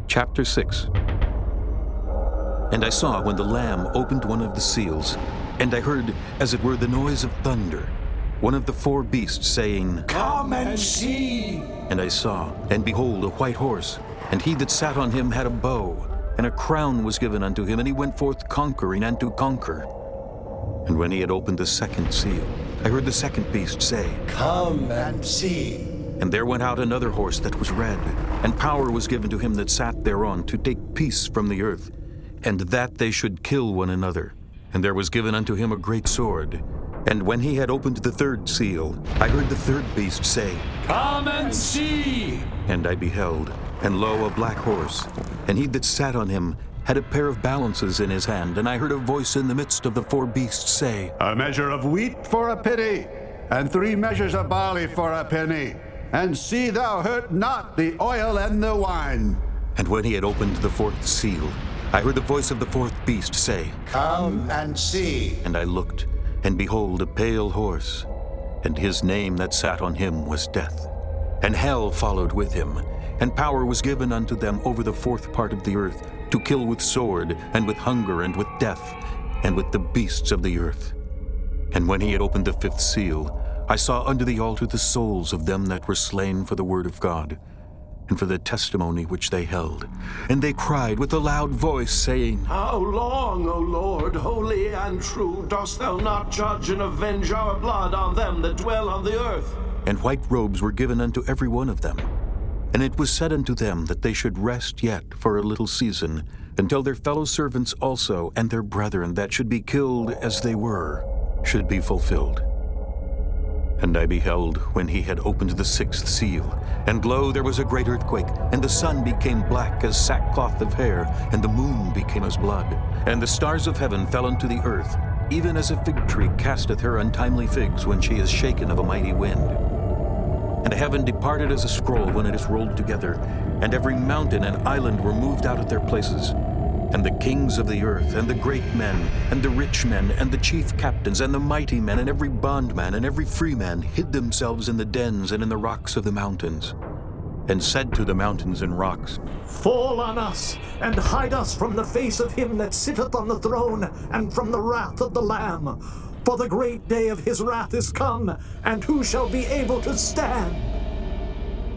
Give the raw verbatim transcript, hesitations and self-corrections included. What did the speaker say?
Chapter six. And I saw when the Lamb opened one of the seals, and I heard, as it were, the noise of thunder, one of the four beasts saying, "Come and see!" And I saw, and behold, a white horse, and he that sat on him had a bow, and a crown was given unto him, and he went forth conquering and to conquer. And when he had opened the second seal, I heard the second beast say, "Come and see!" And there went out another horse that was red, and power was given to him that sat thereon to take peace from the earth, and that they should kill one another. And there was given unto him a great sword. And when he had opened the third seal, I heard the third beast say, "Come and see!" And I beheld, and lo, a black horse, and he that sat on him had a pair of balances in his hand, and I heard a voice in the midst of the four beasts say, "A measure of wheat for a penny, and three measures of barley for a penny, and see thou hurt not the oil and the wine." And when he had opened the fourth seal, I heard the voice of the fourth beast say, "Come and see!" And I looked, and behold, a pale horse, and his name that sat on him was Death. And hell followed with him, and power was given unto them over the fourth part of the earth, to kill with sword, and with hunger, and with death, and with the beasts of the earth. And when he had opened the fifth seal, I saw under the altar the souls of them that were slain for the word of God, and for the testimony which they held. And they cried with a loud voice, saying, "How long, O Lord, holy and true, dost thou not judge and avenge our blood on them that dwell on the earth?" And white robes were given unto every one of them. And it was said unto them that they should rest yet for a little season, until their fellow servants also and their brethren that should be killed as they were should be fulfilled. And I beheld when he had opened the sixth seal, and lo, there was a great earthquake, and the sun became black as sackcloth of hair, and the moon became as blood, and the stars of heaven fell unto the earth, even as a fig tree casteth her untimely figs when she is shaken of a mighty wind. And heaven departed as a scroll when it is rolled together, and every mountain and island were moved out of their places. And the kings of the earth, and the great men, and the rich men, and the chief captains, and the mighty men, and every bondman, and every free man, hid themselves in the dens and in the rocks of the mountains, and said to the mountains and rocks, "Fall on us, and hide us from the face of him that sitteth on the throne, and from the wrath of the Lamb. For the great day of his wrath is come, and who shall be able to stand?"